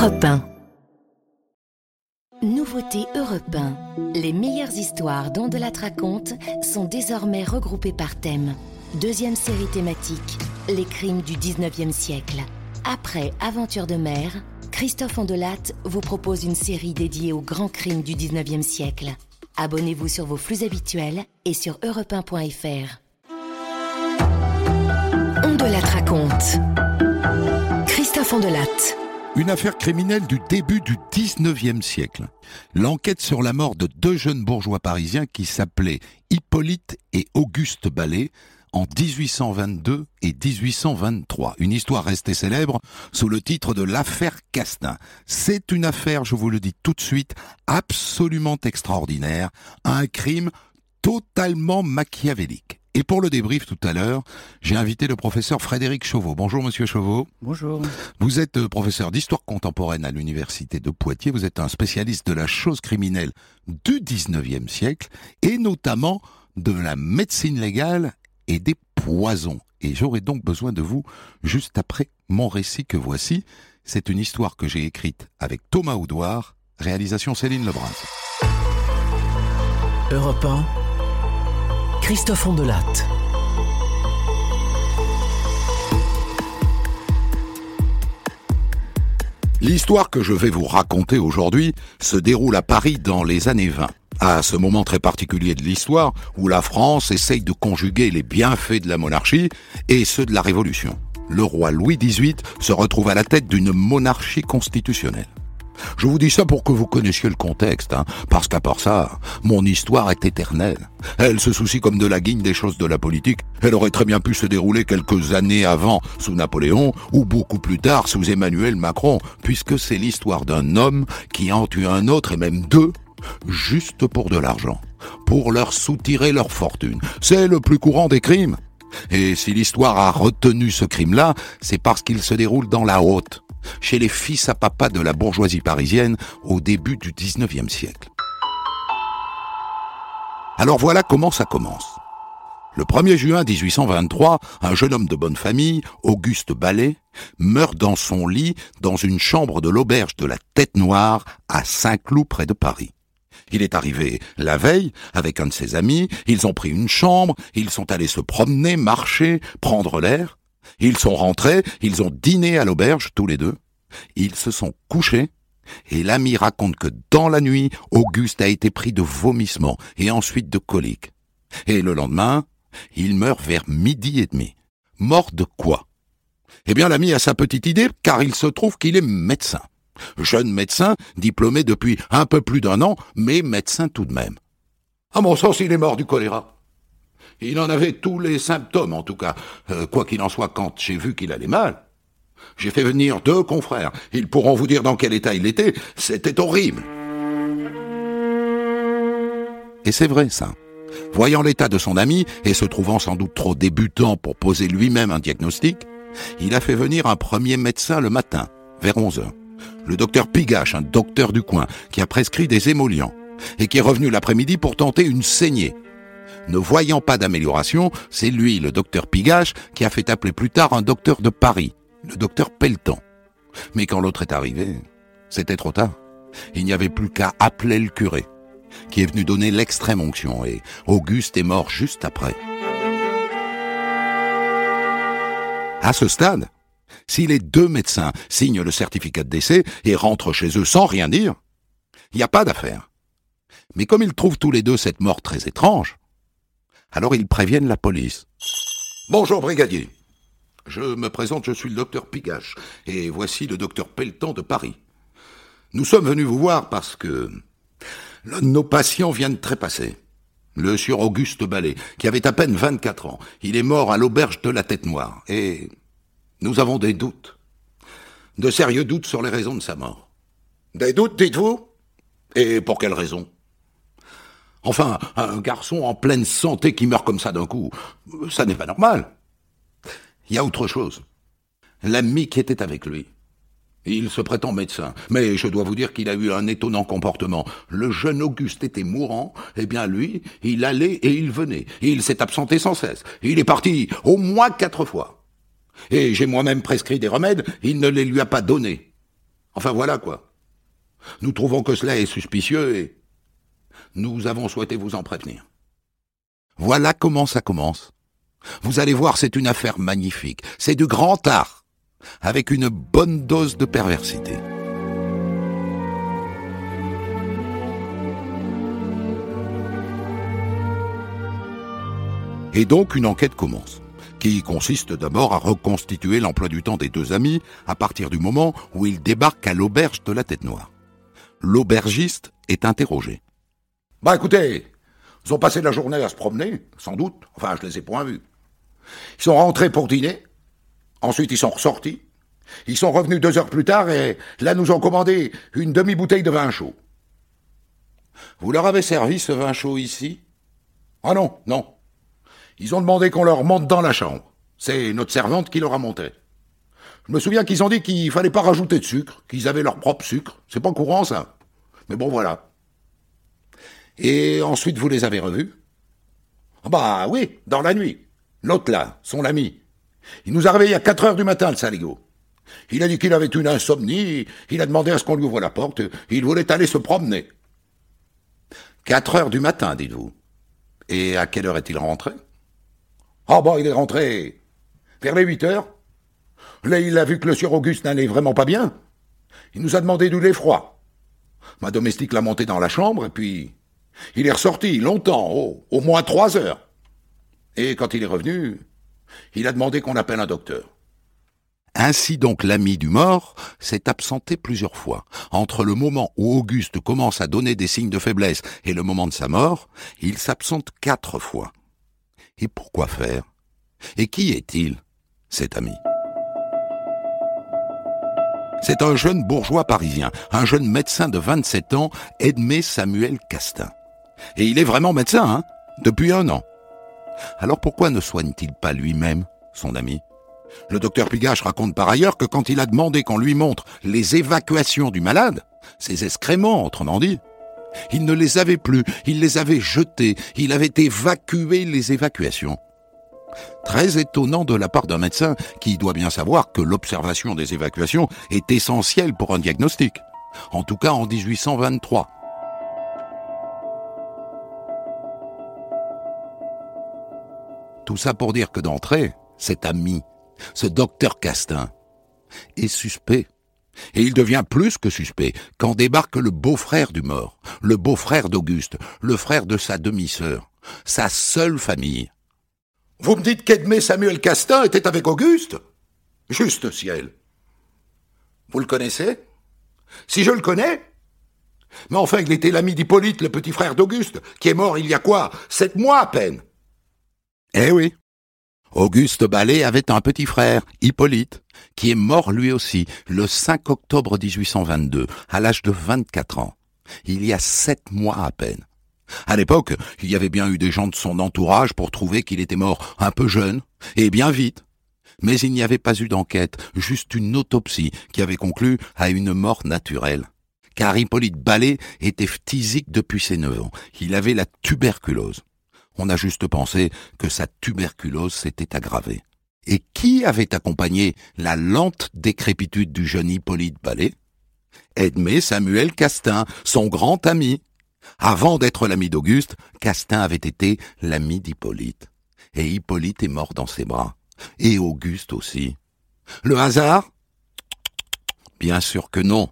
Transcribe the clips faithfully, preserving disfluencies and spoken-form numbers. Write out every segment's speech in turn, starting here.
Europe un. Nouveauté Europe un. Les meilleures histoires dont de la raconte sont désormais regroupées par thème. Deuxième série thématique, les crimes du dix-neuvième siècle. Après Aventure de mer, Christophe Ondelat vous propose une série dédiée aux grands crimes du dix-neuvième siècle. Abonnez-vous sur vos flux habituels et sur europe un point f r. Ondelat raconte. Christophe Ondelat. Une affaire criminelle du début du dix-neuvième siècle. L'enquête sur la mort de deux jeunes bourgeois parisiens qui s'appelaient Hippolyte et Auguste Ballet en dix-huit cent vingt-deux et dix-huit cent vingt-trois. Une histoire restée célèbre sous le titre de l'affaire Castin. C'est une affaire, je vous le dis tout de suite, absolument extraordinaire. Un crime totalement machiavélique. Et pour le débrief tout à l'heure, j'ai invité le professeur Frédéric Chauveau. Bonjour monsieur Chauveau. Bonjour. Vous êtes professeur d'histoire contemporaine à l'université de Poitiers. Vous êtes un spécialiste de la chose criminelle du dix-neuvième siècle et notamment de la médecine légale et des poisons. Et j'aurai donc besoin de vous juste après mon récit que voici. C'est une histoire que j'ai écrite avec Thomas Oudouard, réalisation Céline Lebras. Europe un. Christophe Ondelat. L'histoire que je vais vous raconter aujourd'hui se déroule à Paris dans les années vingt. À ce moment très particulier de l'histoire où la France essaye de conjuguer les bienfaits de la monarchie et ceux de la Révolution. Le roi Louis dix-huit se retrouve à la tête d'une monarchie constitutionnelle. Je vous dis ça pour que vous connaissiez le contexte, hein, parce qu'à part ça, mon histoire est éternelle. Elle se soucie comme de la guigne des choses de la politique. Elle aurait très bien pu se dérouler quelques années avant sous Napoléon, ou beaucoup plus tard sous Emmanuel Macron, puisque c'est l'histoire d'un homme qui en tue un autre et même deux, juste pour de l'argent, pour leur soutirer leur fortune. C'est le plus courant des crimes. Et si l'histoire a retenu ce crime-là, c'est parce qu'il se déroule dans la haute, chez les fils à papa de la bourgeoisie parisienne au début du dix-neuvième siècle. Alors voilà comment ça commence. Le premier juin dix-huit cent vingt-trois, un jeune homme de bonne famille, Auguste Ballet, meurt dans son lit dans une chambre de l'auberge de la Tête Noire à Saint-Cloud près de Paris. Il est arrivé la veille avec un de ses amis, ils ont pris une chambre, ils sont allés se promener, marcher, prendre l'air. Ils sont rentrés, ils ont dîné à l'auberge, tous les deux. Ils se sont couchés, et l'ami raconte que dans la nuit, Auguste a été pris de vomissements et ensuite de coliques. Et le lendemain, il meurt vers midi et demi. Mort de quoi? Eh bien, l'ami a sa petite idée, car il se trouve qu'il est médecin. Jeune médecin, diplômé depuis un peu plus d'un an, mais médecin tout de même. À mon sens, il est mort du choléra. Il en avait tous les symptômes, en tout cas. Euh, quoi qu'il en soit, quand j'ai vu qu'il allait mal, j'ai fait venir deux confrères. Ils pourront vous dire dans quel état il était. C'était horrible. Et c'est vrai, ça. Voyant l'état de son ami, et se trouvant sans doute trop débutant pour poser lui-même un diagnostic, il a fait venir un premier médecin le matin, vers onze heures. Le docteur Pigache, un docteur du coin, qui a prescrit des émollients, et qui est revenu l'après-midi pour tenter une saignée. Ne voyant pas d'amélioration, c'est lui, le docteur Pigache, qui a fait appeler plus tard un docteur de Paris, le docteur Pelletan. Mais quand l'autre est arrivé, c'était trop tard. Il n'y avait plus qu'à appeler le curé, qui est venu donner l'extrême onction, et Auguste est mort juste après. À ce stade, si les deux médecins signent le certificat de décès et rentrent chez eux sans rien dire, il n'y a pas d'affaire. Mais comme ils trouvent tous les deux cette mort très étrange, alors ils préviennent la police. « Bonjour, brigadier. Je me présente, je suis le docteur Pigache, et voici le docteur Pelletan de Paris. Nous sommes venus vous voir parce que l'un de nos patients vient de trépasser. Le sieur Auguste Ballet, qui avait à peine vingt-quatre ans. Il est mort à l'auberge de la Tête Noire, et nous avons des doutes. De sérieux doutes sur les raisons de sa mort. Des doutes, dites-vous? Et pour quelles raisons? Enfin, un garçon en pleine santé qui meurt comme ça d'un coup, ça n'est pas normal. Il y a autre chose. L'ami qui était avec lui. Il se prétend médecin, mais je dois vous dire qu'il a eu un étonnant comportement. Le jeune Auguste était mourant, eh bien lui, il allait et il venait. Il s'est absenté sans cesse. Il est parti au moins quatre fois. Et j'ai moi-même prescrit des remèdes, il ne les lui a pas donnés. Enfin voilà quoi. Nous trouvons que cela est suspicieux et nous avons souhaité vous en prévenir. Voilà comment ça commence. Vous allez voir, c'est une affaire magnifique. C'est du grand art, avec une bonne dose de perversité. Et donc une enquête commence, qui consiste d'abord à reconstituer l'emploi du temps des deux amis à partir du moment où ils débarquent à l'auberge de la Tête Noire. L'aubergiste est interrogé. « Bah écoutez, ils ont passé la journée à se promener, sans doute, enfin je les ai point vus. Ils sont rentrés pour dîner, ensuite ils sont ressortis, ils sont revenus deux heures plus tard et là nous ont commandé une demi-bouteille de vin chaud. Vous leur avez servi ce vin chaud ici ? Ah non, non. Ils ont demandé qu'on leur monte dans la chambre. C'est notre servante qui leur a monté. Je me souviens qu'ils ont dit qu'il fallait pas rajouter de sucre, qu'ils avaient leur propre sucre. C'est pas courant, ça. Mais bon, voilà. Et ensuite, vous les avez revus ? Ah bah oui, dans la nuit. L'autre là, son ami. Il nous a réveillés à quatre heures du matin, le saligo. Il a dit qu'il avait une insomnie, il a demandé à ce qu'on lui ouvre la porte, il voulait aller se promener. Quatre heures du matin, dites-vous. Et à quelle heure est-il rentré ? Ah bah, il est rentré vers les huit heures. Là, il a vu que le sieur Auguste n'allait vraiment pas bien. Il nous a demandé du lait froid. Ma domestique l'a monté dans la chambre, et puis il est ressorti longtemps, oh, au moins trois heures. Et quand il est revenu, il a demandé qu'on appelle un docteur. Ainsi donc l'ami du mort s'est absenté plusieurs fois. Entre le moment où Auguste commence à donner des signes de faiblesse et le moment de sa mort, il s'absente quatre fois. Et pourquoi faire ? Et qui est-il, cet ami ? C'est un jeune bourgeois parisien, un jeune médecin de vingt-sept ans, Edmé Samuel Castin. Et il est vraiment médecin, hein, depuis un an. Alors pourquoi ne soigne-t-il pas lui-même son ami ? Le docteur Pigache raconte par ailleurs que quand il a demandé qu'on lui montre les évacuations du malade, ses excréments, autrement dit, il ne les avait plus, il les avait jetés, il avait évacué les évacuations. Très étonnant de la part d'un médecin qui doit bien savoir que l'observation des évacuations est essentielle pour un diagnostic, en tout cas en dix-huit cent vingt-trois. Tout ça pour dire que d'entrée, cet ami, ce docteur Castin, est suspect. Et il devient plus que suspect quand débarque le beau-frère du mort, le beau-frère d'Auguste, le frère de sa demi-sœur, sa seule famille. Vous me dites qu'Edmé Samuel Castin était avec Auguste ? Juste ciel. Vous le connaissez ? Si je le connais ? Mais enfin, il était l'ami d'Hippolyte, le petit frère d'Auguste, qui est mort il y a quoi ? Sept mois à peine. Eh oui. Auguste Ballet avait un petit frère, Hippolyte, qui est mort lui aussi le cinq octobre dix-huit cent vingt-deux, à l'âge de vingt-quatre ans. Il y a sept mois à peine. À l'époque, il y avait bien eu des gens de son entourage pour trouver qu'il était mort un peu jeune, et bien vite. Mais il n'y avait pas eu d'enquête, juste une autopsie qui avait conclu à une mort naturelle. Car Hippolyte Ballet était phtisique depuis ses neuf ans. Il avait la tuberculose. On a juste pensé que sa tuberculose s'était aggravée. Et qui avait accompagné la lente décrépitude du jeune Hippolyte Ballet ? Edmé Samuel Castin, son grand ami. Avant d'être l'ami d'Auguste, Castin avait été l'ami d'Hippolyte. Et Hippolyte est mort dans ses bras. Et Auguste aussi. Le hasard ? Bien sûr que non.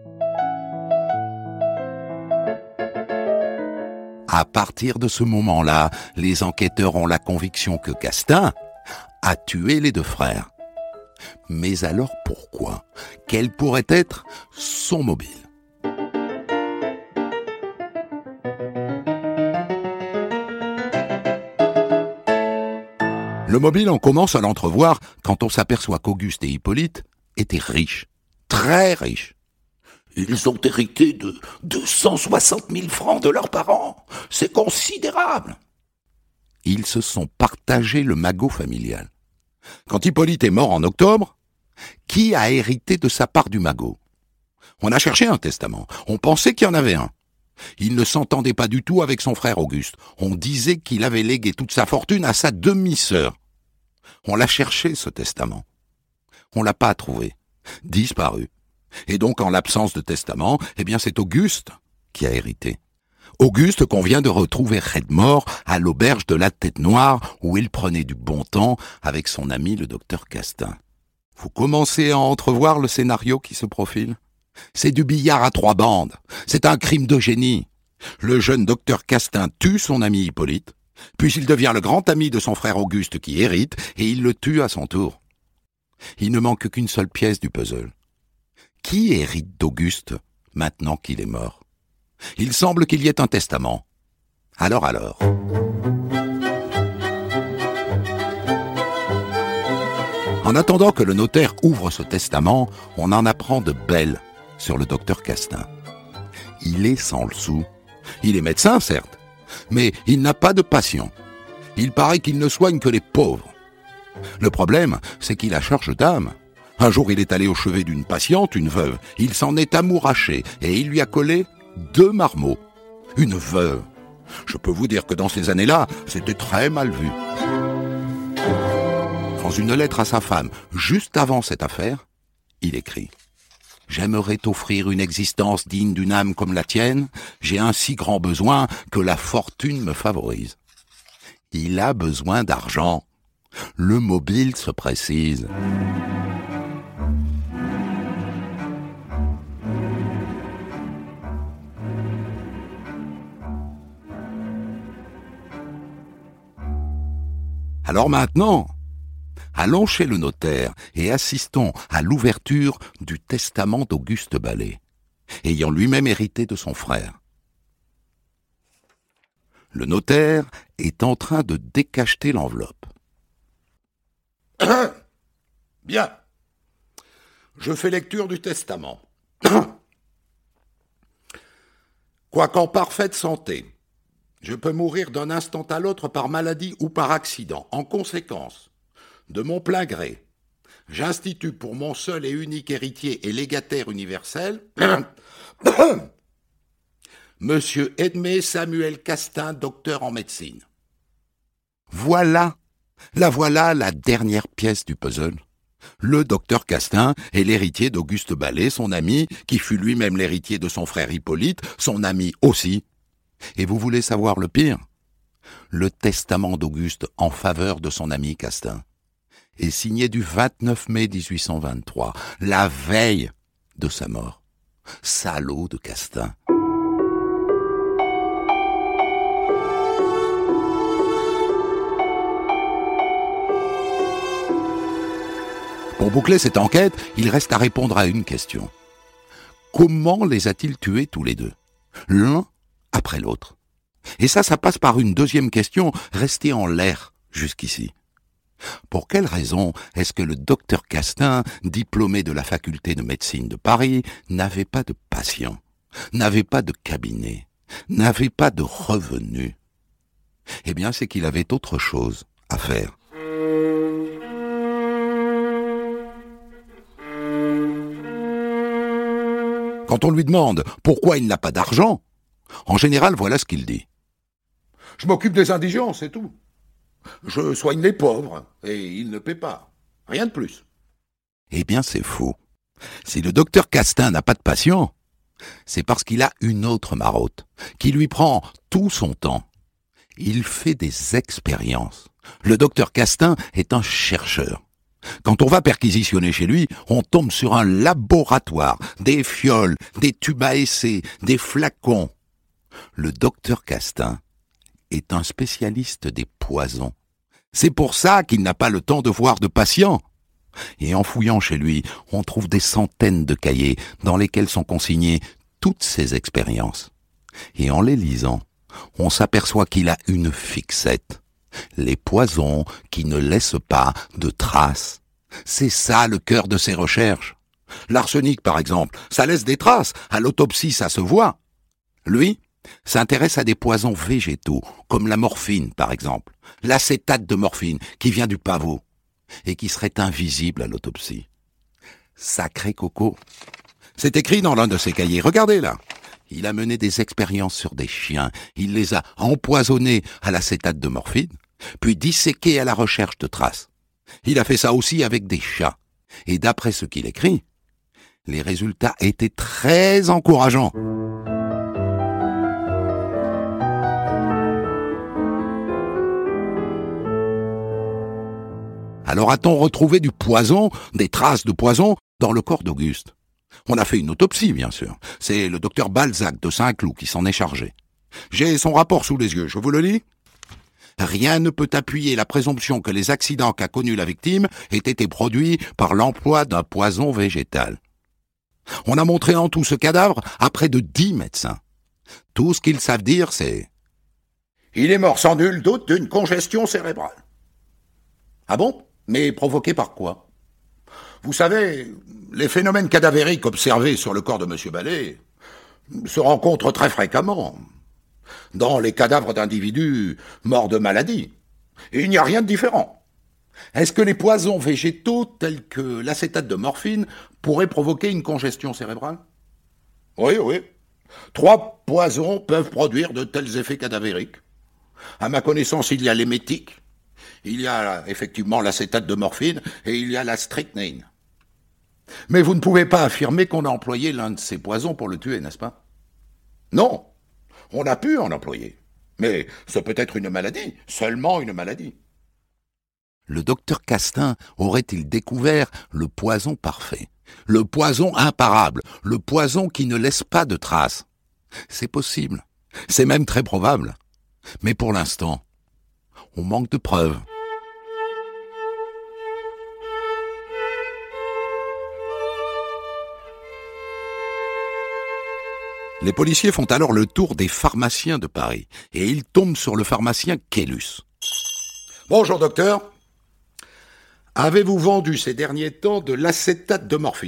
À partir de ce moment-là, les enquêteurs ont la conviction que Castin a tué les deux frères. Mais alors pourquoi ? Quel pourrait être son mobile ? Le mobile, on commence à l'entrevoir quand on s'aperçoit qu'Auguste et Hippolyte étaient riches, très riches. Ils ont hérité de deux cent soixante mille francs de leurs parents. C'est considérable. Ils se sont partagés le magot familial. Quand Hippolyte est mort en octobre, qui a hérité de sa part du magot ? On a cherché un testament. On pensait qu'il y en avait un. Il ne s'entendait pas du tout avec son frère Auguste. On disait qu'il avait légué toute sa fortune à sa demi-sœur. On l'a cherché, ce testament. On l'a pas trouvé. Disparu. Et donc, en l'absence de testament, eh bien, c'est Auguste qui a hérité. Auguste qu'on vient de retrouver raide mort à l'auberge de la Tête Noire où il prenait du bon temps avec son ami le docteur Castin. Vous commencez à entrevoir le scénario qui se profile. C'est du billard à trois bandes. C'est un crime de génie. Le jeune docteur Castin tue son ami Hippolyte, puis il devient le grand ami de son frère Auguste qui hérite et il le tue à son tour. Il ne manque qu'une seule pièce du puzzle. Qui hérite d'Auguste maintenant qu'il est mort ? Il semble qu'il y ait un testament. Alors alors. En attendant que le notaire ouvre ce testament, on en apprend de belles sur le docteur Castin. Il est sans le sou. Il est médecin, certes, mais il n'a pas de patient. Il paraît qu'il ne soigne que les pauvres. Le problème, c'est qu'il a charge d'âme. Un jour, il est allé au chevet d'une patiente, une veuve. Il s'en est amouraché et il lui a collé deux marmots. Une veuve. Je peux vous dire que dans ces années-là, c'était très mal vu. Dans une lettre à sa femme, juste avant cette affaire, il écrit « J'aimerais t'offrir une existence digne d'une âme comme la tienne. J'ai un si grand besoin que la fortune me favorise. » Il a besoin d'argent. Le mobile se précise. Alors maintenant, allons chez le notaire et assistons à l'ouverture du testament d'Auguste Ballay, ayant lui-même hérité de son frère. Le notaire est en train de décacheter l'enveloppe. Bien. Je fais lecture du testament. Quoiqu'en parfaite santé, je peux mourir d'un instant à l'autre par maladie ou par accident. En conséquence, de mon plein gré, j'institue pour mon seul et unique héritier et légataire universel Monsieur Edmé Samuel Castin, docteur en médecine. Voilà, la voilà la dernière pièce du puzzle. Le docteur Castin est l'héritier d'Auguste Ballay, son ami, qui fut lui-même l'héritier de son frère Hippolyte, son ami aussi. Et vous voulez savoir le pire ? Le testament d'Auguste en faveur de son ami Castin est signé du vingt-neuf mai dix-huit cent vingt-trois, la veille de sa mort. Salaud de Castin. Pour boucler cette enquête, il reste à répondre à une question. Comment les a-t-il tués tous les deux ? L'un après l'autre. Et ça, ça passe par une deuxième question restée en l'air jusqu'ici. Pour quelle raison est-ce que le docteur Castin, diplômé de la faculté de médecine de Paris, n'avait pas de patient, n'avait pas de cabinet, n'avait pas de revenus ? Eh bien, c'est qu'il avait autre chose à faire. Quand on lui demande pourquoi il n'a pas d'argent, en général, voilà ce qu'il dit. Je m'occupe des indigents, c'est tout. Je soigne les pauvres, et ils ne paient pas. Rien de plus. Eh bien, c'est faux. Si le docteur Castin n'a pas de patient, c'est parce qu'il a une autre marotte, qui lui prend tout son temps. Il fait des expériences. Le docteur Castin est un chercheur. Quand on va perquisitionner chez lui, on tombe sur un laboratoire, des fioles, des tubes à essai, des flacons. Le docteur Castin est un spécialiste des poisons. C'est pour ça qu'il n'a pas le temps de voir de patients. Et en fouillant chez lui, on trouve des centaines de cahiers dans lesquels sont consignées toutes ses expériences. Et en les lisant, on s'aperçoit qu'il a une fixette. Les poisons qui ne laissent pas de traces. C'est ça le cœur de ses recherches. L'arsenic, par exemple, ça laisse des traces. À l'autopsie, ça se voit. Lui s'intéresse à des poisons végétaux, comme la morphine, par exemple. L'acétate de morphine, qui vient du pavot, et qui serait invisible à l'autopsie. Sacré coco. C'est écrit dans l'un de ses cahiers. Regardez là. Il a mené des expériences sur des chiens. Il les a empoisonnés à l'acétate de morphine, puis disséqués à la recherche de traces. Il a fait ça aussi avec des chats. Et d'après ce qu'il écrit, Les résultats étaient très encourageants. Alors a-t-on retrouvé du poison, des traces de poison, dans le corps d'Auguste? On a fait une autopsie, bien sûr. C'est le docteur Balzac de Saint-Cloud qui s'en est chargé. J'ai son rapport sous les yeux, je vous le lis. Rien ne peut appuyer la présomption que les accidents qu'a connus la victime aient été produits par l'emploi d'un poison végétal. On a montré en tout ce cadavre à près de dix médecins. Tout ce qu'ils savent dire, c'est « Il est mort sans nul doute d'une congestion cérébrale. » Ah bon? Mais provoqué par quoi? Vous savez, les phénomènes cadavériques observés sur le corps de M. Ballet se rencontrent très fréquemment dans les cadavres d'individus morts de maladie. Et il n'y a rien de différent. Est-ce que les poisons végétaux tels que l'acétate de morphine pourraient provoquer une congestion cérébrale? Oui, oui. Trois poisons peuvent produire de tels effets cadavériques. À ma connaissance, il y a l'émétique, il y a effectivement l'acétate de morphine et il y a la strychnine. Mais vous ne pouvez pas affirmer qu'on a employé l'un de ces poisons pour le tuer, n'est-ce pas? Non, on a pu en employer. Mais ce peut être une maladie, seulement une maladie. Le docteur Castin aurait-il découvert le poison parfait, le poison imparable, le poison qui ne laisse pas de traces? C'est possible, c'est même très probable. Mais pour l'instant, on manque de preuves. Les policiers font alors le tour des pharmaciens de Paris et ils tombent sur le pharmacien Kélus. « Bonjour docteur, avez-vous vendu ces derniers temps de l'acétate de morphine ?»«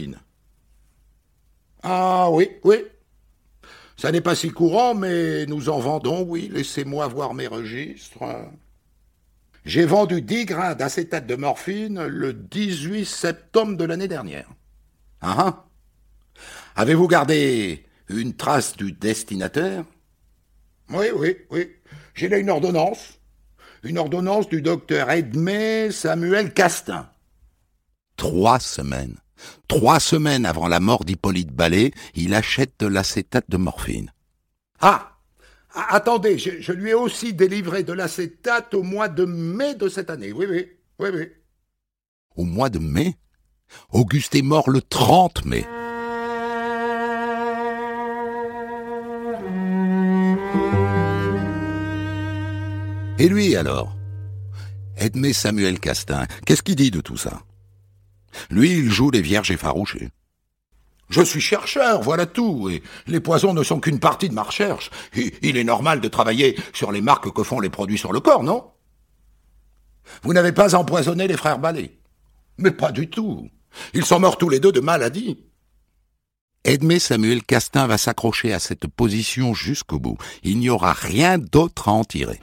Ah oui, oui. Ça n'est pas si courant, mais nous en vendons, oui. Laissez-moi voir mes registres. J'ai vendu dix grains d'acétate de morphine le dix-huit septembre de l'année dernière. Ah ah. Avez-vous gardé une trace du destinataire? Oui, oui, oui. J'ai là une ordonnance. Une ordonnance du docteur Edmé Samuel Castin. Trois semaines. Trois semaines avant la mort d'Hippolyte Ballet, il achète de l'acétate de morphine. Ah, ah attendez, je, je lui ai aussi délivré de l'acétate au mois de mai de cette année. Oui, oui, oui, oui. Au mois de mai? Auguste est mort le trente mai. Et lui alors? Edmé Samuel Castin, qu'est-ce qu'il dit de tout ça? Lui, il joue les vierges effarouchées. Je suis chercheur, voilà tout, et les poisons ne sont qu'une partie de ma recherche. Et il est normal de travailler sur les marques que font les produits sur le corps, non? Vous n'avez pas empoisonné les frères Ballet? Mais pas du tout. Ils sont morts tous les deux de maladie. Edmé Samuel Castin va s'accrocher à cette position jusqu'au bout. Il n'y aura rien d'autre à en tirer.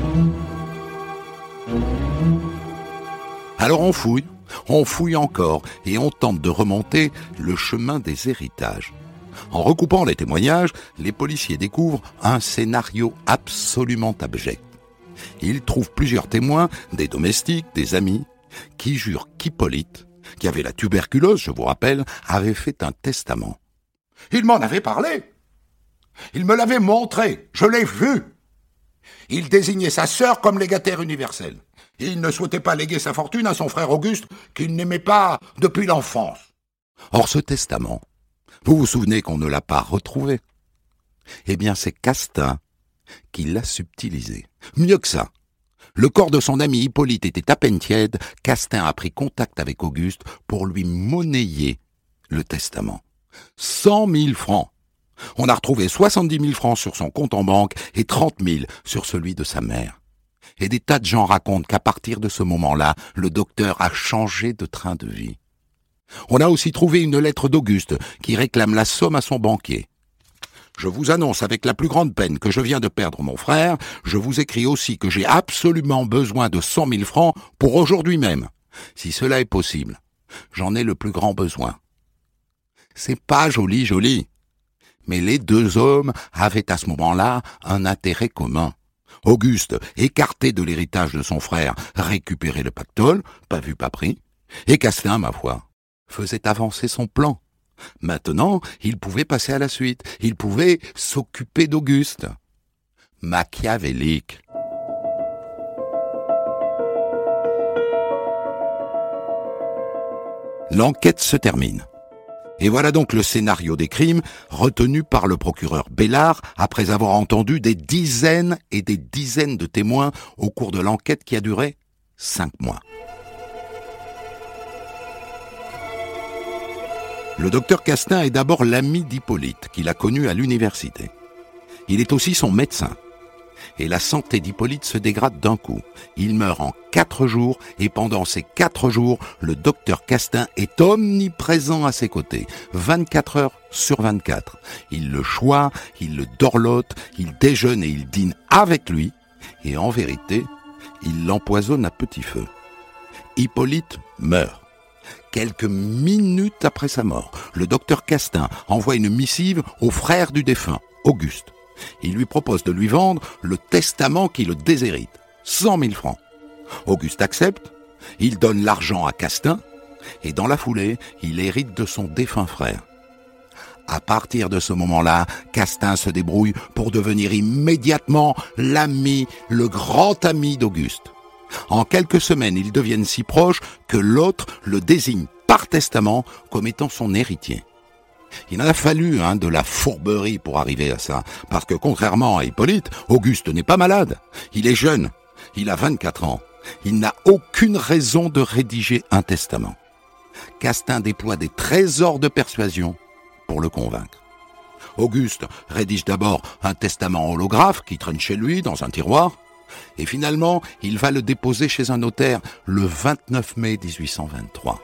Alors on fouille. On fouille encore et on tente de remonter le chemin des héritages. En recoupant les témoignages, les policiers découvrent un scénario absolument abject. Ils trouvent plusieurs témoins, des domestiques, des amis, qui jurent qu'Hippolyte, qui avait la tuberculose, je vous rappelle, avait fait un testament. Il m'en avait parlé. Il me l'avait montré. Je l'ai vu. Il désignait sa sœur comme légataire universelle. Il ne souhaitait pas léguer sa fortune à son frère Auguste, qu'il n'aimait pas depuis l'enfance. Or, ce testament, vous vous souvenez qu'on ne l'a pas retrouvé? Eh bien, c'est Castin qui l'a subtilisé. Mieux que ça. Le corps de son ami Hippolyte était à peine tiède, Castin a pris contact avec Auguste pour lui monnayer le testament. Cent mille francs. On a retrouvé soixante-dix mille francs sur son compte en banque et trente mille sur celui de sa mère. Et des tas de gens racontent qu'à partir de ce moment-là, le docteur a changé de train de vie. On a aussi trouvé une lettre d'Auguste qui réclame la somme à son banquier. Je vous annonce avec la plus grande peine que je viens de perdre mon frère. Je vous écris aussi que j'ai absolument besoin de cent mille francs pour aujourd'hui même. Si cela est possible, j'en ai le plus grand besoin. C'est pas joli, joli. Mais les deux hommes avaient à ce moment-là un intérêt commun. Auguste, écarté de l'héritage de son frère, récupérait le pactole, pas vu, pas pris, et Castin, ma foi, faisait avancer son plan. Maintenant, il pouvait passer à la suite. Il pouvait s'occuper d'Auguste. Machiavélique. L'enquête se termine. Et voilà donc le scénario des crimes retenu par le procureur Bellard après avoir entendu des dizaines et des dizaines de témoins au cours de l'enquête qui a duré cinq mois. Le docteur Castin est d'abord l'ami d'Hippolyte, qu'il a connu à l'université. Il est aussi son médecin. Et la santé d'Hippolyte se dégrade d'un coup. Il meurt en quatre jours, et pendant ces quatre jours, le docteur Castin est omniprésent à ses côtés, vingt-quatre heures sur vingt-quatre. Il le choit, il le dorlote, il déjeune et il dîne avec lui, et en vérité, il l'empoisonne à petit feu. Hippolyte meurt. Quelques minutes après sa mort, le docteur Castin envoie une missive au frère du défunt, Auguste. Il lui propose de lui vendre le testament qui le déshérite, cent mille francs. Auguste accepte, il donne l'argent à Castin, et dans la foulée, il hérite de son défunt frère. À partir de ce moment-là, Castin se débrouille pour devenir immédiatement l'ami, le grand ami d'Auguste. En quelques semaines, ils deviennent si proches que l'autre le désigne par testament comme étant son héritier. Il en a fallu hein, de la fourberie pour arriver à ça, parce que contrairement à Hippolyte, Auguste n'est pas malade. Il est jeune, il a vingt-quatre ans. Il n'a aucune raison de rédiger un testament. Castin déploie des trésors de persuasion pour le convaincre. Auguste rédige d'abord un testament holographe qui traîne chez lui dans un tiroir, et finalement, il va le déposer chez un notaire le vingt-neuf mai dix-huit cent vingt-trois.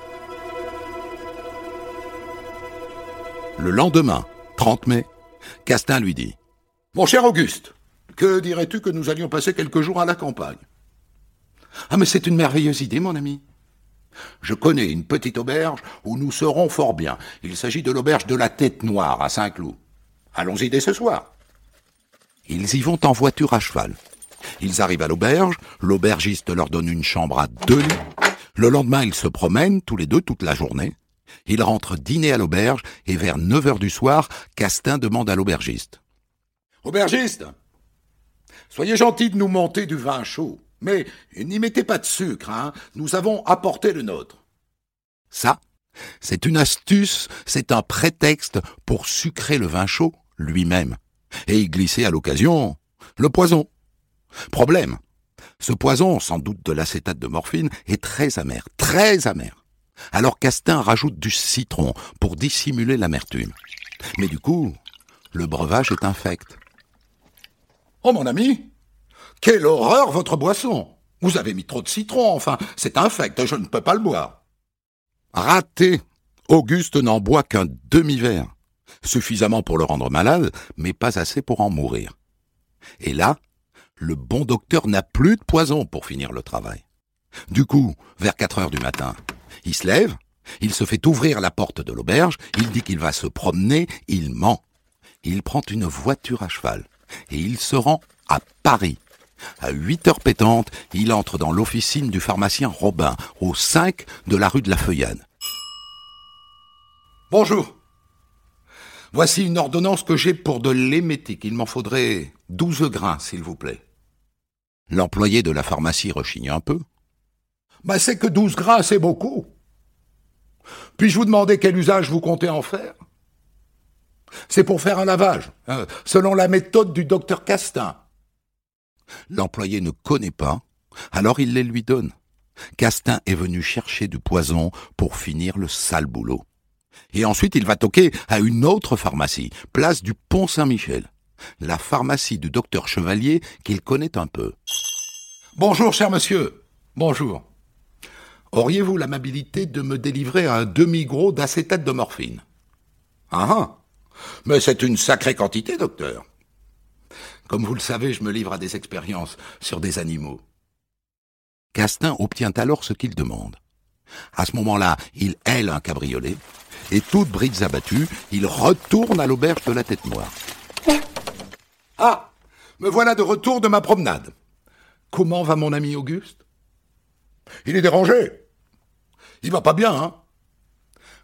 Le lendemain, trente mai, Castin lui dit « Mon cher Auguste, que dirais-tu que nous allions passer quelques jours à la campagne ?»« Ah, mais c'est une merveilleuse idée, mon ami. Je connais une petite auberge où nous serons fort bien. Il s'agit de l'auberge de la Tête Noire à Saint-Cloud. Allons-y dès ce soir. » Ils y vont en voiture à cheval. Ils arrivent à l'auberge, l'aubergiste leur donne une chambre à deux lits. Le lendemain, ils se promènent tous les deux toute la journée. Ils rentrent dîner à l'auberge et vers neuf heures du soir, Castin demande à l'aubergiste. « Aubergiste, soyez gentil de nous monter du vin chaud, mais n'y mettez pas de sucre, hein, nous avons apporté le nôtre. » Ça, c'est une astuce, c'est un prétexte pour sucrer le vin chaud lui-même et y glisser à l'occasion le poison. Problème, ce poison, sans doute de l'acétate de morphine, est très amer, très amer. Alors Castin rajoute du citron pour dissimuler l'amertume. Mais du coup, le breuvage est infect. « Oh mon ami, quelle horreur votre boisson! Vous avez mis trop de citron, enfin, c'est infect, je ne peux pas le boire. » Raté! Auguste n'en boit qu'un demi-verre, suffisamment pour le rendre malade, mais pas assez pour en mourir. Et là, le bon docteur n'a plus de poison pour finir le travail. Du coup, vers quatre heures du matin, il se lève, il se fait ouvrir la porte de l'auberge, il dit qu'il va se promener, il ment. Il prend une voiture à cheval et il se rend à Paris. À huit heures pétantes, il entre dans l'officine du pharmacien Robin, au cinq de la rue de la Feuillade. « Bonjour. Voici une ordonnance que j'ai pour de l'émétique. Il m'en faudrait douze grains, s'il vous plaît. » L'employé de la pharmacie rechigne un peu. « Ben c'est que douze grains, c'est beaucoup. Puis-je vous demander quel usage vous comptez en faire ? C'est pour faire un lavage, euh, selon la méthode du docteur Castin. » L'employé ne connaît pas, alors il les lui donne. Castin est venu chercher du poison pour finir le sale boulot. Et ensuite il va toquer à une autre pharmacie, place du Pont-Saint-Michel, la pharmacie du docteur Chevalier qu'il connaît un peu. « Bonjour, cher monsieur. Bonjour. Auriez-vous l'amabilité de me délivrer un demi-gros d'acétate de morphine ? » ?»« Ah ah. Mais c'est une sacrée quantité, docteur. Comme vous le savez, je me livre à des expériences sur des animaux. » Castin obtient alors ce qu'il demande. À ce moment-là, il hèle un cabriolet, et toutes brides abattues, il retourne à l'auberge de la Tête Noire. « Ah, me voilà de retour de ma promenade. Comment va mon ami Auguste ? Il est dérangé. Il va pas bien, hein ?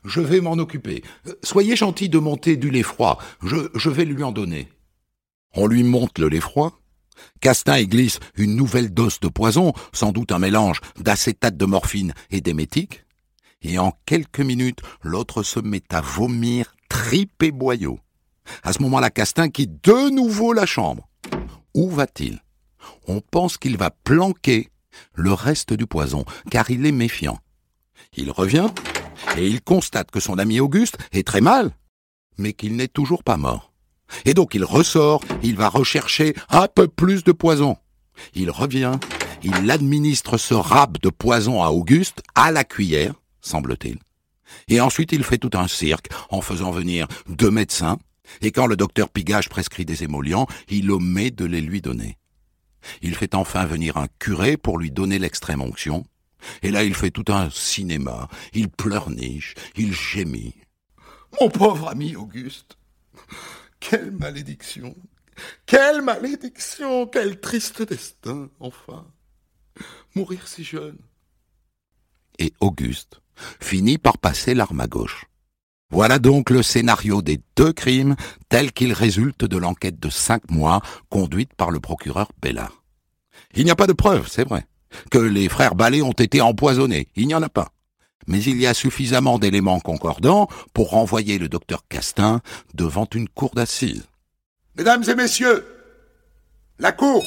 Je vais m'en occuper. Soyez gentil de monter du lait froid. Je, je vais lui en donner. On lui monte le lait froid. Castin y glisse une nouvelle dose de poison, sans doute un mélange d'acétate de morphine et d'émétique. Et en quelques minutes, l'autre se met à vomir tripes et boyaux. À ce moment-là, Castin quitte de nouveau la chambre. Où va-t-il ? On pense qu'il va planquer le reste du poison, car il est méfiant. Il revient et il constate que son ami Auguste est très mal, mais qu'il n'est toujours pas mort. Et donc il ressort, il va rechercher un peu plus de poison. Il revient, il administre ce râpe de poison à Auguste, à la cuillère, semble-t-il. Et ensuite il fait tout un cirque en faisant venir deux médecins, et quand le docteur Pigage prescrit des émollients, il omet de les lui donner. Il fait enfin venir un curé pour lui donner l'extrême onction, et là il fait tout un cinéma, il pleurniche, il gémit. Mon pauvre ami Auguste, quelle malédiction, quelle malédiction, quel triste destin, enfin, mourir si jeune. Et Auguste finit par passer l'arme à gauche. Voilà donc le scénario des deux crimes tel qu'il résulte de l'enquête de cinq mois conduite par le procureur Bellard. Il n'y a pas de preuve, c'est vrai, que les frères Ballet ont été empoisonnés, il n'y en a pas. Mais il y a suffisamment d'éléments concordants pour renvoyer le docteur Castin devant une cour d'assises. Mesdames et messieurs, la cour!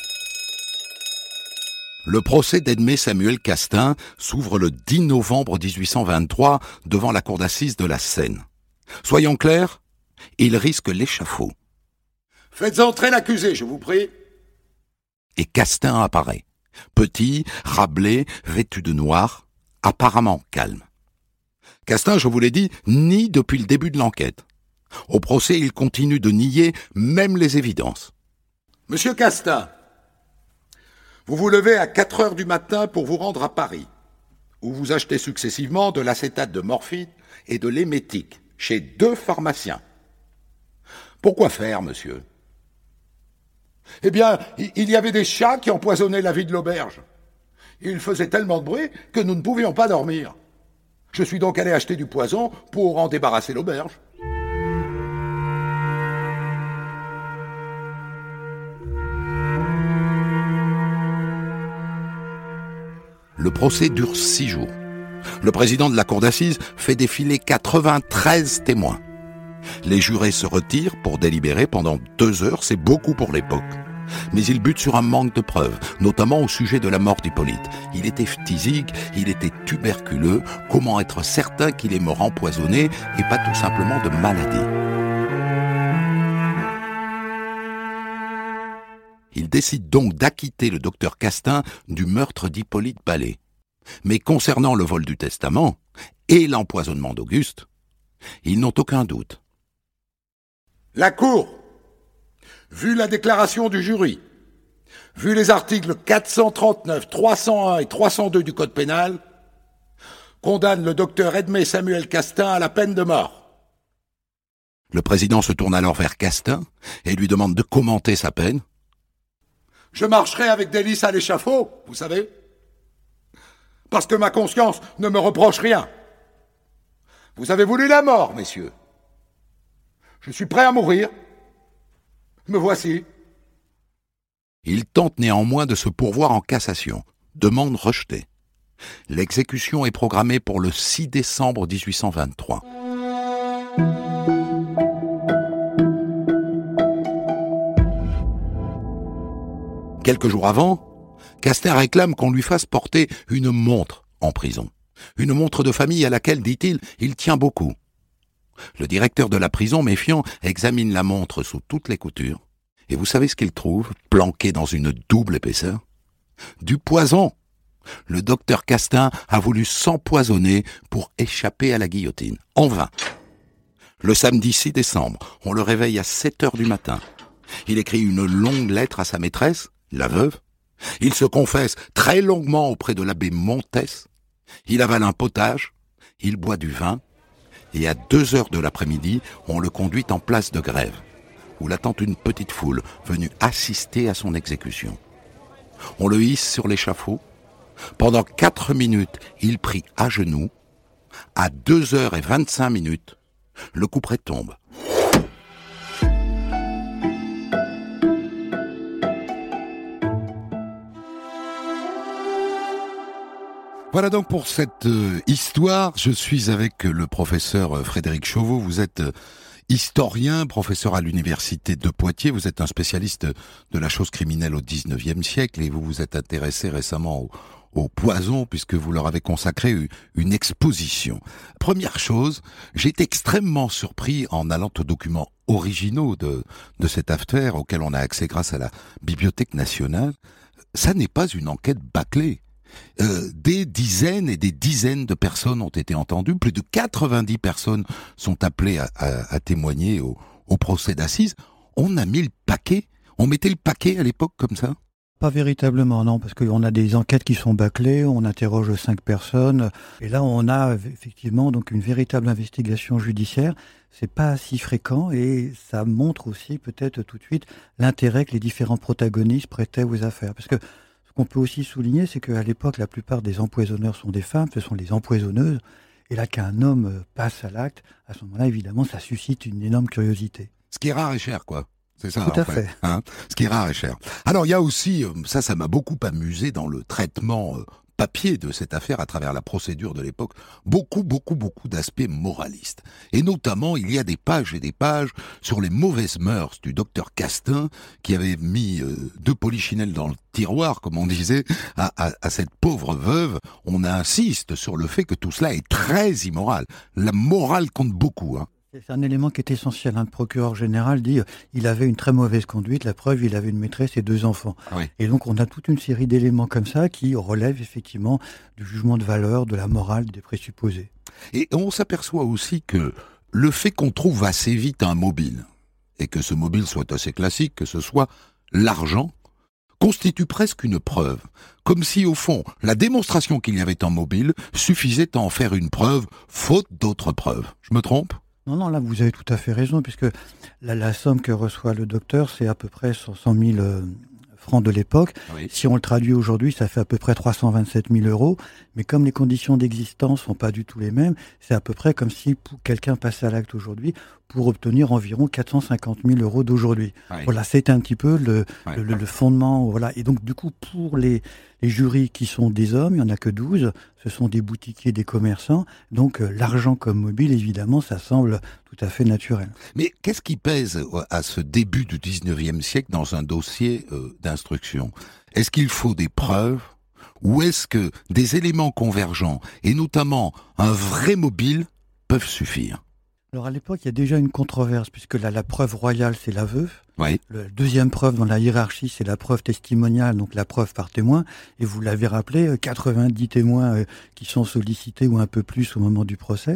Le procès d'Edmé Samuel Castin s'ouvre le dix novembre dix-huit cent vingt-trois devant la cour d'assises de la Seine. Soyons clairs, il risque l'échafaud. Faites entrer l'accusé, je vous prie. Et Castin apparaît, petit, râblé, vêtu de noir, apparemment calme. Castin, je vous l'ai dit, nie depuis le début de l'enquête. Au procès, il continue de nier même les évidences. Monsieur Castin, vous vous levez à quatre heures du matin pour vous rendre à Paris, où vous achetez successivement de l'acétate de morphine et de l'émétique chez deux pharmaciens. Pourquoi faire, monsieur ? Eh bien, il y avait des chats qui empoisonnaient la vie de l'auberge. Ils faisaient tellement de bruit que nous ne pouvions pas dormir. Je suis donc allé acheter du poison pour en débarrasser l'auberge. Le procès dure six jours. Le président de la cour d'assises fait défiler quatre-vingt-treize témoins. Les jurés se retirent pour délibérer pendant deux heures, c'est beaucoup pour l'époque. Mais ils butent sur un manque de preuves, notamment au sujet de la mort d'Hippolyte. Il était phthisique, il était tuberculeux, comment être certain qu'il est mort empoisonné et pas tout simplement de maladie ? Il décide donc d'acquitter le docteur Castin du meurtre d'Hippolyte Ballet. Mais concernant le vol du testament et l'empoisonnement d'Auguste, ils n'ont aucun doute. La Cour, vu la déclaration du jury, vu les articles quatre cent trente-neuf, trois cent un et trois cent deux du Code pénal, condamne le docteur Edmé Samuel Castin à la peine de mort. Le président se tourne alors vers Castin et lui demande de commenter sa peine. Je marcherai avec délice à l'échafaud, vous savez, parce que ma conscience ne me reproche rien. Vous avez voulu la mort, messieurs. Je suis prêt à mourir. Me voici. Il tente néanmoins de se pourvoir en cassation. Demande rejetée. L'exécution est programmée pour le six décembre dix-huit cent vingt-trois. Quelques jours avant, Castin réclame qu'on lui fasse porter une montre en prison. Une montre de famille à laquelle, dit-il, il tient beaucoup. Le directeur de la prison, méfiant, examine la montre sous toutes les coutures. Et vous savez ce qu'il trouve, planqué dans une double épaisseur ? Du poison. Le docteur Castin a voulu s'empoisonner pour échapper à la guillotine. En vain. Le samedi six décembre, on le réveille à sept heures du matin. Il écrit une longue lettre à sa maîtresse, la veuve. Il se confesse très longuement auprès de l'abbé Montès. Il avale un potage, il boit du vin, et à deux heures de l'après-midi, on le conduit en place de Grève, où l'attend une petite foule venue assister à son exécution. On le hisse sur l'échafaud. Pendant quatre minutes, il prie à genoux, À deux heures vingt-cinq minutes, le couperet tombe. Voilà donc pour cette euh, histoire. Je suis avec le professeur euh, Frédéric Chauveau. Vous êtes euh, historien, professeur à l'université de Poitiers. Vous êtes un spécialiste de la chose criminelle au dix-neuvième siècle et vous vous êtes intéressé récemment au, au poison puisque vous leur avez consacré une exposition. Première chose, j'ai été extrêmement surpris en allant aux documents originaux de, de cette affaire auquel on a accès grâce à la Bibliothèque nationale. Ça n'est pas une enquête bâclée. Euh, des dizaines et des dizaines de personnes ont été entendues, plus de quatre-vingt-dix personnes sont appelées à, à, à témoigner au, au procès d'assises. On a mis le paquet, on mettait le paquet à l'époque comme ça ? Pas véritablement, non, parce qu'on a des enquêtes qui sont bâclées, on interroge cinq personnes, et là on a effectivement donc une véritable investigation judiciaire. C'est pas si fréquent et ça montre aussi peut-être tout de suite l'intérêt que les différents protagonistes prêtaient aux affaires, parce que ce qu'on peut aussi souligner, c'est qu'à l'époque, la plupart des empoisonneurs sont des femmes, ce sont les empoisonneuses. Et là, qu'un homme passe à l'acte, à ce moment-là, évidemment, ça suscite une énorme curiosité. Ce qui est rare et cher, quoi. C'est ça, Tout à en fait. fait. Hein, ce qui est rare et cher. Alors, il y a aussi, ça, ça m'a beaucoup amusé dans le traitement euh, papier de cette affaire à travers la procédure de l'époque, beaucoup, beaucoup, beaucoup d'aspects moralistes. Et notamment, il y a des pages et des pages sur les mauvaises mœurs du docteur Castin, qui avait mis euh, deux polichinelles dans le tiroir, comme on disait, à, à, à cette pauvre veuve. On insiste sur le fait que tout cela est très immoral. La morale compte beaucoup, hein. C'est un élément qui est essentiel. Le procureur général dit il avait une très mauvaise conduite. La preuve, il avait une maîtresse et deux enfants. Oui. Et donc, on a toute une série d'éléments comme ça qui relèvent effectivement du jugement de valeur, de la morale, des présupposés. Et on s'aperçoit aussi que le fait qu'on trouve assez vite un mobile, et que ce mobile soit assez classique, que ce soit l'argent, constitue presque une preuve. Comme si, au fond, la démonstration qu'il y avait un mobile suffisait à en faire une preuve, faute d'autres preuves. Je me trompe ? Non, non, là, vous avez tout à fait raison, puisque la, la somme que reçoit le docteur, c'est à peu près cent mille euh, francs de l'époque. Oui. Si on le traduit aujourd'hui, ça fait à peu près trois cent vingt-sept mille euros. Mais comme les conditions d'existence sont pas du tout les mêmes, c'est à peu près comme si quelqu'un passait à l'acte aujourd'hui pour obtenir environ quatre cent cinquante mille euros d'aujourd'hui. Oui. Voilà, c'est un petit peu le, Oui. le, le fondement. Voilà. Et donc, du coup, pour les, les jurys qui sont des hommes, il n'y en a que douze, ce sont des boutiquiers, des commerçants. Donc, euh, l'argent comme mobile, évidemment, ça semble tout à fait naturel. Mais qu'est-ce qui pèse à ce début du dix-neuvième siècle dans un dossier euh, d'instruction ? Est-ce qu'il faut des preuves ? Ou est-ce que des éléments convergents, et notamment un vrai mobile, peuvent suffire ? Alors à l'époque, il y a déjà une controverse, puisque la, la preuve royale, c'est la veuve. Oui. La deuxième preuve dans la hiérarchie, c'est la preuve testimoniale, donc la preuve par témoin. Et vous l'avez rappelé, quatre-vingt-dix témoins euh, qui sont sollicités ou un peu plus au moment du procès.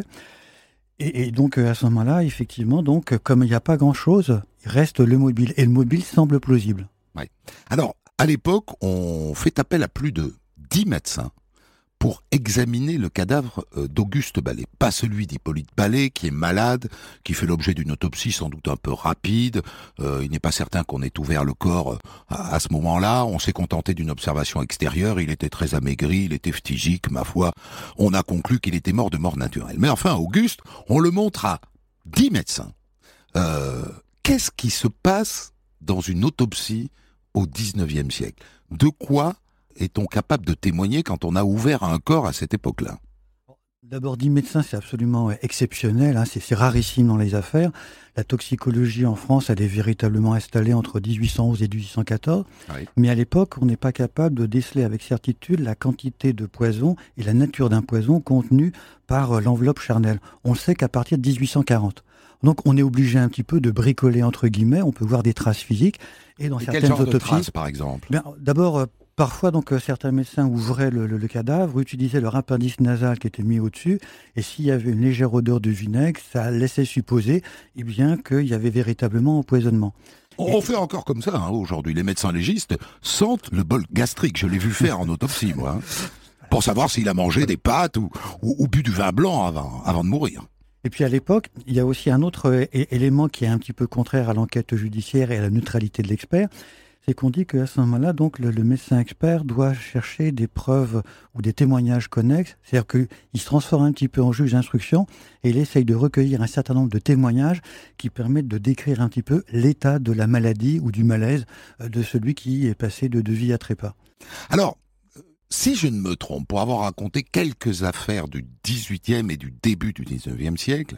Et, et donc à ce moment-là, effectivement, donc comme il n'y a pas grand-chose, il reste le mobile. Et le mobile semble plausible. Oui. Alors, à l'époque, on fait appel à plus de dix médecins pour examiner le cadavre d'Auguste Ballay. Pas celui d'Hippolyte Ballay, qui est malade, qui fait l'objet d'une autopsie sans doute un peu rapide. Euh, il n'est pas certain qu'on ait ouvert le corps à, à ce moment-là. On s'est contenté d'une observation extérieure. Il était très amaigri, il était phthisique, ma foi. On a conclu qu'il était mort de mort naturelle. Mais enfin, Auguste, on le montre à dix médecins. Euh, qu'est-ce qui se passe dans une autopsie au dix-neuvième siècle ? De quoi est-on capable de témoigner quand on a ouvert un corps à cette époque-là ? D'abord, dix médecins, c'est absolument exceptionnel, hein, c'est, c'est rarissime dans les affaires. La toxicologie en France, elle est véritablement installée entre dix-huit cent onze et dix-huit cent quatorze. Oui. Mais à l'époque, on n'est pas capable de déceler avec certitude la quantité de poison et la nature d'un poison contenu par l'enveloppe charnelle. On le sait qu'à partir de dix-huit cent quarante. Donc on est obligé un petit peu de bricoler entre guillemets, on peut voir des traces physiques. Et dans et certaines quel genre autopsies, de traces, par exemple ? Bien, d'abord, euh, parfois, donc, euh, certains médecins ouvraient le, le, le cadavre, utilisaient leur appendice nasal qui était mis au-dessus, et s'il y avait une légère odeur de vinaigre, ça laissait supposer eh bien, qu'il y avait véritablement empoisonnement. On et... fait encore comme ça hein, aujourd'hui. Les médecins légistes sentent le bol gastrique. Je l'ai vu faire en autopsie, moi, hein, pour savoir s'il a mangé des pâtes ou, ou, ou bu du vin blanc avant, avant de mourir. Et puis à l'époque, il y a aussi un autre é- élément qui est un petit peu contraire à l'enquête judiciaire et à la neutralité de l'expert, C'est qu'on dit qu'à ce moment-là, donc, le, le médecin expert doit chercher des preuves ou des témoignages connexes. C'est-à-dire qu'il se transforme un petit peu en juge d'instruction et il essaye de recueillir un certain nombre de témoignages qui permettent de décrire un petit peu l'état de la maladie ou du malaise de celui qui est passé de, de vie à trépas. Alors, si je ne me trompe, pour avoir raconté quelques affaires du dix-huitième et du début du dix-neuvième siècle,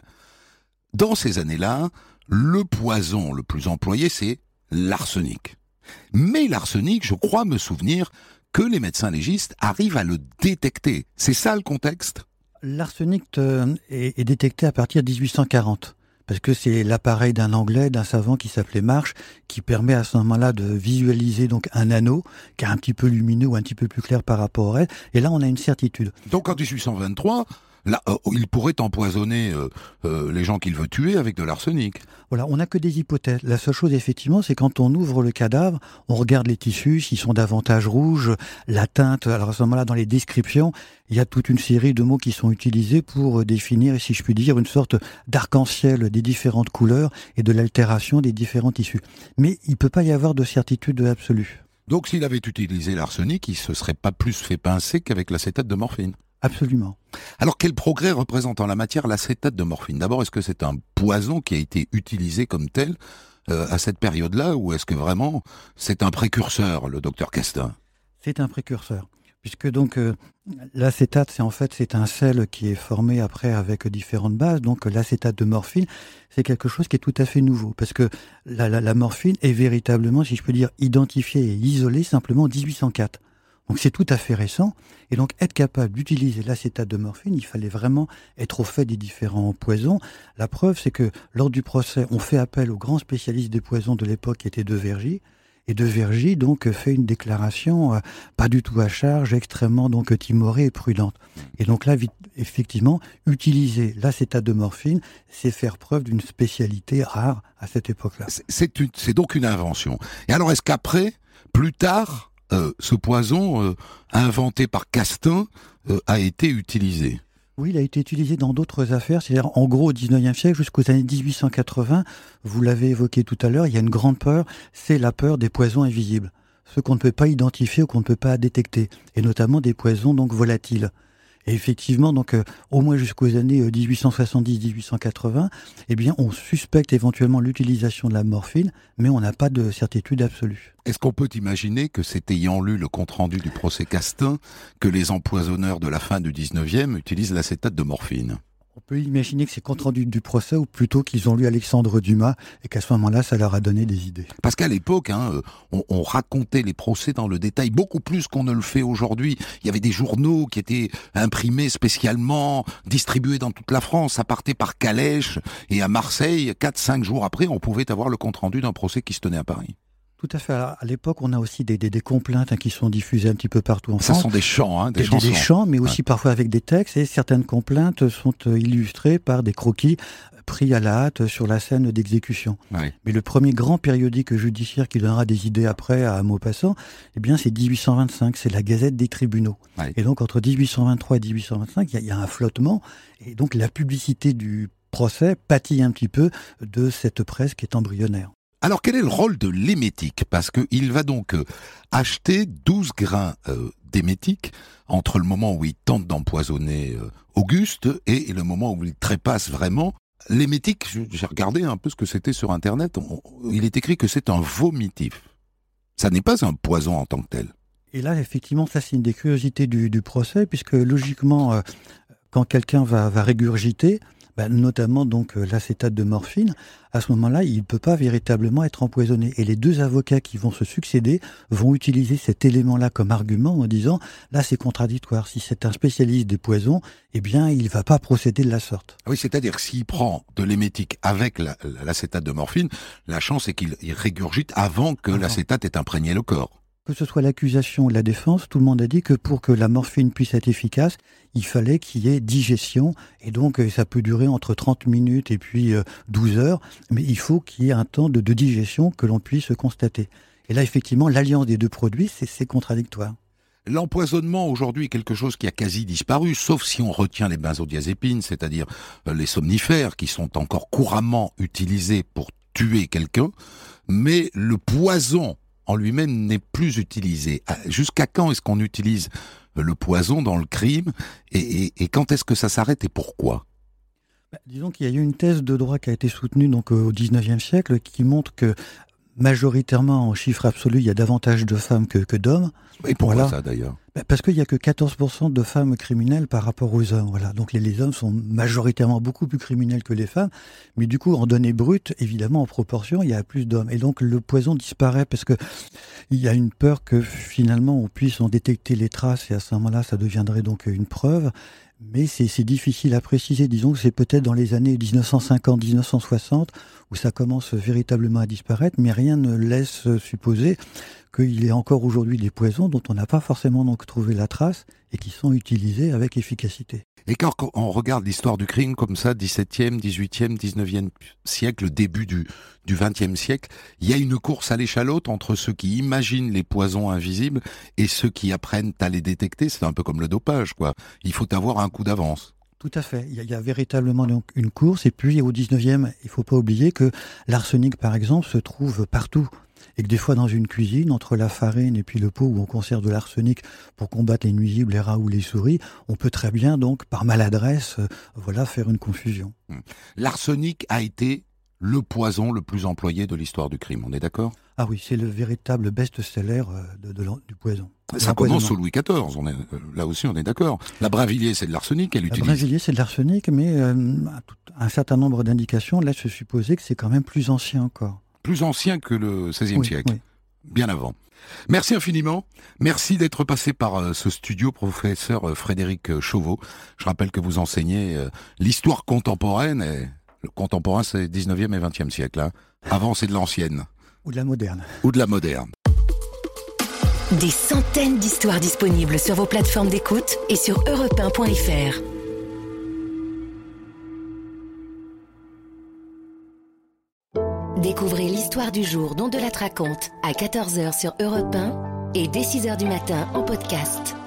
dans ces années-là, le poison le plus employé, c'est l'arsenic. Mais l'arsenic, je crois me souvenir que les médecins légistes arrivent à le détecter. C'est ça le contexte ? L'arsenic euh, est, est détecté à partir de dix-huit cent quarante. Parce que c'est l'appareil d'un Anglais, d'un savant qui s'appelait Marsh, qui permet à ce moment-là de visualiser donc un anneau qui est un petit peu lumineux ou un petit peu plus clair par rapport au reste. Et là, on a une certitude. Donc en dix-huit cent vingt-trois, là, euh, il pourrait empoisonner euh, euh, les gens qu'il veut tuer avec de l'arsenic. Voilà, on n'a que des hypothèses. La seule chose, effectivement, c'est quand on ouvre le cadavre, on regarde les tissus, s'ils sont davantage rouges, la teinte. Alors à ce moment-là, dans les descriptions, il y a toute une série de mots qui sont utilisés pour définir, si je puis dire, une sorte d'arc-en-ciel des différentes couleurs et de l'altération des différents tissus. Mais il ne peut pas y avoir de certitude absolue. Donc s'il avait utilisé l'arsenic, il ne se serait pas plus fait pincer qu'avec l'acétate de morphine. Absolument. Alors quel progrès représente en la matière l'acétate de morphine ? D'abord, est-ce que c'est un poison qui a été utilisé comme tel euh, à cette période-là, ou est-ce que vraiment c'est un précurseur, le docteur Castin ? C'est un précurseur, puisque donc euh, l'acétate, c'est en fait c'est un sel qui est formé après avec différentes bases. Donc l'acétate de morphine, c'est quelque chose qui est tout à fait nouveau, parce que la, la, la morphine est véritablement, si je peux dire, identifiée et isolée simplement en dix-huit cent quatre. Donc c'est tout à fait récent, et donc être capable d'utiliser l'acétate de morphine, il fallait vraiment être au fait des différents poisons. La preuve, c'est que lors du procès, on fait appel au grand spécialiste des poisons de l'époque qui était De Vergy, et De Vergy donc fait une déclaration euh, pas du tout à charge, extrêmement donc timorée et prudente. Et donc là, vite, effectivement, utiliser l'acétate de morphine, c'est faire preuve d'une spécialité rare à cette époque-là. C'est, c'est, une, c'est donc une invention. Et alors, est-ce qu'après, plus tard, Euh, ce poison euh, inventé par Castin euh, a été utilisé? Oui, il a été utilisé dans d'autres affaires, c'est-à-dire en gros au dix-neuvième siècle jusqu'aux années dix-huit cent quatre-vingts, vous l'avez évoqué tout à l'heure, il y a une grande peur, c'est la peur des poisons invisibles, ceux qu'on ne peut pas identifier ou qu'on ne peut pas détecter, et notamment des poisons donc volatiles. Et effectivement, donc euh, au moins jusqu'aux années euh, dix-huit cent soixante-dix à dix-huit cent quatre-vingts, eh bien, on suspecte éventuellement l'utilisation de la morphine, mais on n'a pas de certitude absolue. Est-ce qu'on peut imaginer que c'est ayant lu le compte-rendu du procès Castin que les empoisonneurs de la fin du dix-neuvième utilisent l'acétate de morphine? On peut imaginer que c'est compte rendu du procès, ou plutôt qu'ils ont lu Alexandre Dumas et qu'à ce moment-là, ça leur a donné des idées. Parce qu'à l'époque, hein, on, on racontait les procès dans le détail beaucoup plus qu'on ne le fait aujourd'hui. Il y avait des journaux qui étaient imprimés spécialement, distribués dans toute la France. Ça partait par calèche, et à Marseille, quatre cinq jours après, on pouvait avoir le compte-rendu d'un procès qui se tenait à Paris. Tout à fait. Alors, à l'époque, on a aussi des, des, des complaintes hein, qui sont diffusées un petit peu partout en Ça France. Ça sont des chants, hein, des, des chansons. Des chants, mais aussi ouais. parfois avec des textes. Et certaines complaintes sont euh, illustrées par des croquis pris à la hâte sur la scène d'exécution. Ouais. Mais le premier grand périodique judiciaire qui donnera des idées après à Maupassant, eh bien, c'est dix-huit cent vingt-cinq, c'est la Gazette des tribunaux. Ouais. Et donc, entre dix-huit cent vingt-trois et dix-huit cent vingt-cinq, il y, y a un flottement. Et donc, la publicité du procès pâtit un petit peu de cette presse qui est embryonnaire. Alors, quel est le rôle de l'émétique ? Parce qu'il va donc euh, acheter douze grains euh, d'émétique entre le moment où il tente d'empoisonner euh, Auguste et, et le moment où il trépasse vraiment. L'émétique, j'ai regardé un peu ce que c'était sur Internet, on, il est écrit que c'est un vomitif. Ça n'est pas un poison en tant que tel. Et là, effectivement, ça c'est une des curiosités du, du procès, puisque logiquement, euh, quand quelqu'un va, va régurgiter, bah, notamment donc euh, l'acétate de morphine, à ce moment-là, il ne peut pas véritablement être empoisonné. Et les deux avocats qui vont se succéder vont utiliser cet élément-là comme argument en disant « là, c'est contradictoire. Si c'est un spécialiste des poisons, eh bien, il ne va pas procéder de la sorte. » Oui, c'est-à-dire que s'il prend de l'émétique avec la, l'acétate de morphine, la chance est qu'il il régurgite avant que avant. l'acétate ait imprégné le corps. Que ce soit l'accusation ou la défense, tout le monde a dit que pour que la morphine puisse être efficace, il fallait qu'il y ait digestion, et donc ça peut durer entre trente minutes et puis douze heures, mais il faut qu'il y ait un temps de, de digestion que l'on puisse constater. Et là, effectivement, l'alliance des deux produits, c'est, c'est contradictoire. L'empoisonnement aujourd'hui est quelque chose qui a quasi disparu, sauf si on retient les benzodiazépines, c'est-à-dire les somnifères qui sont encore couramment utilisés pour tuer quelqu'un, mais le poison en lui-même n'est plus utilisé. Jusqu'à quand est-ce qu'on utilise le poison dans le crime et, et, et quand est-ce que ça s'arrête et pourquoi ? Bah, disons qu'il y a eu une thèse de droit qui a été soutenue donc, au dix-neuvième siècle qui montre que majoritairement, en chiffre absolu, il y a davantage de femmes que, que d'hommes. Et pourquoi voilà. ça d'ailleurs ? Bah, parce qu'il n'y a que quatorze pour cent de femmes criminelles par rapport aux hommes. Voilà. Donc les, les hommes sont majoritairement beaucoup plus criminels que les femmes. Mais du coup, en données brutes, évidemment, en proportion, il y a plus d'hommes. Et donc le poison disparaît parce que il y a une peur que finalement on puisse en détecter les traces et à ce moment-là, ça deviendrait donc une preuve. Mais c'est, c'est difficile à préciser. Disons que c'est peut-être dans les années dix-neuf cent cinquante à dix-neuf cent soixante où ça commence véritablement à disparaître, mais rien ne laisse supposer qu'il y a encore aujourd'hui des poisons dont on n'a pas forcément donc trouvé la trace et qui sont utilisés avec efficacité. Et quand on regarde l'histoire du crime comme ça, dix-septième, dix-huitième, dix-neuvième siècle, début du, du vingtième siècle, il y a une course à l'échalote entre ceux qui imaginent les poisons invisibles et ceux qui apprennent à les détecter. C'est un peu comme le dopage, quoi. Il faut avoir un coup d'avance. Tout à fait. Il y a, il y a véritablement donc une course. Et puis au dix-neuvième, il ne faut pas oublier que l'arsenic, par exemple, se trouve partout. Et que des fois dans une cuisine, entre la farine et puis le pot où on conserve de l'arsenic pour combattre les nuisibles, les rats ou les souris, on peut très bien donc, par maladresse, euh, voilà, faire une confusion. L'arsenic a été le poison le plus employé de l'histoire du crime, on est d'accord ? Ah oui, c'est le véritable best-seller de, de, du poison. Ça commence sous Louis quatorze, on est, là aussi on est d'accord. La Brinvilliers, c'est de l'arsenic qu'elle utilise. La Brinvilliers, c'est de l'arsenic, mais euh, un certain nombre d'indications laissent supposer que c'est quand même plus ancien encore. Plus ancien que le seizième oui, siècle, oui. Bien avant. Merci infiniment. Merci d'être passé par euh, ce studio, professeur euh, Frédéric Chauveau. Je rappelle que vous enseignez euh, l'histoire contemporaine. Et le contemporain, c'est dix-neuvième et vingtième siècle. Hein. Avant, c'est de l'ancienne. Ou de la moderne. Ou de la moderne. Des centaines d'histoires disponibles sur vos plateformes d'écoute et sur europe un point f r. Découvrez l'histoire du jour dont Delattre raconte à quatorze heures sur Europe un et dès six heures du matin en podcast.